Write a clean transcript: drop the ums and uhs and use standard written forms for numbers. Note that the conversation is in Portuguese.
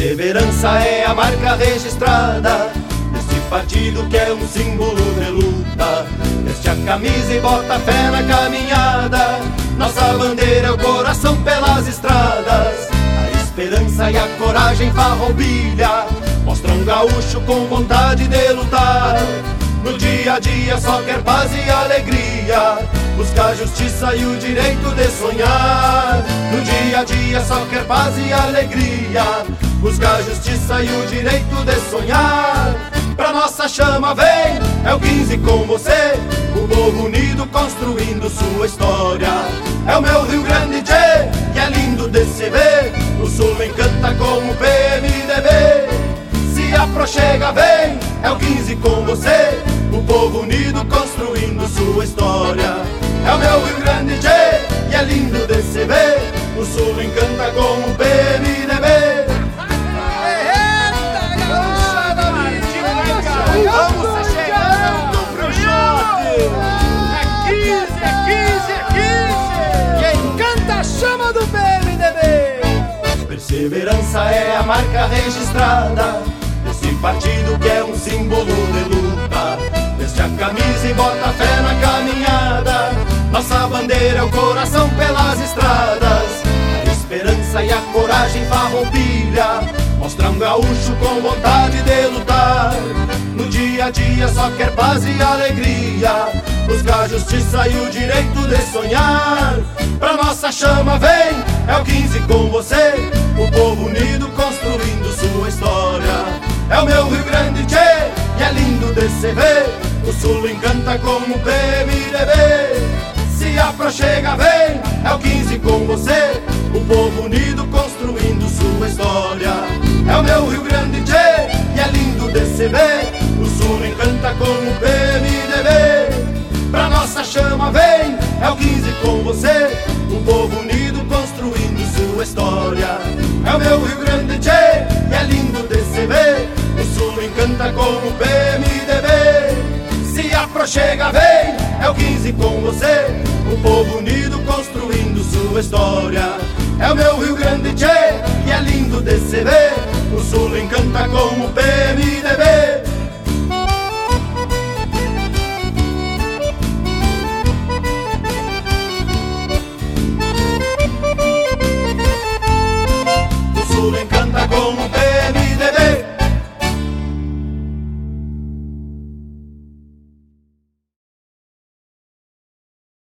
Perseverança é a marca registrada deste partido que é um símbolo de luta. Veste a camisa e bota fé na caminhada. Nossa bandeira é o coração pelas estradas. A esperança e a coragem farroupilha mostra um gaúcho com vontade de lutar. No dia a dia só quer paz e alegria, busca a justiça e o direito de sonhar. No dia a dia só quer paz e alegria, busca a justiça e o direito de sonhar. Pra nossa chama vem, é o 15 com você, o povo unido construindo sua história. É o meu Rio Grande, tchê, que é lindo de se ver, o sul encanta como o PMDB. Se aproxega vem, é o 15 com você, o povo unido construindo sua história. É o meu Rio Grande, tchê, e é lindo de se ver, o sul encanta como o PMDB. Vamos chegando pro jote! É 15, é 15, é 15! Quem canta chama do PMDB! Perseverança é a marca registrada desse partido que é um símbolo de luta. Veste a camisa e bota fé na caminhada. Nossa bandeira é o coração pelas estradas. A esperança e a coragem farroupilha mostra um gaúcho com vontade de lutar. No dia a dia só quer paz e alegria, busca a justiça e o direito de sonhar. Pra nossa chama vem, é o 15 com você, o povo unido construindo sua história. É o meu Rio Grande, tchê, e é lindo de se ver, o sul encanta como o PMDB. Se aproxega vem, é o 15 com você, o povo unido construindo sua história. É o meu Rio Grande, tchê, e é lindo de se ver, o sul encanta como o PMDB. Pra nossa chama vem, é o 15 com você, o povo unido construindo sua história. É o meu Rio Grande, tchê, e é lindo de se ver, o sul encanta como o PMDB. Se aproxega vem, é o 15 com você, o povo unido construindo sua história. É o meu Rio Grande, tchê, e é lindo de se ver, o sul encanta como o PMDB.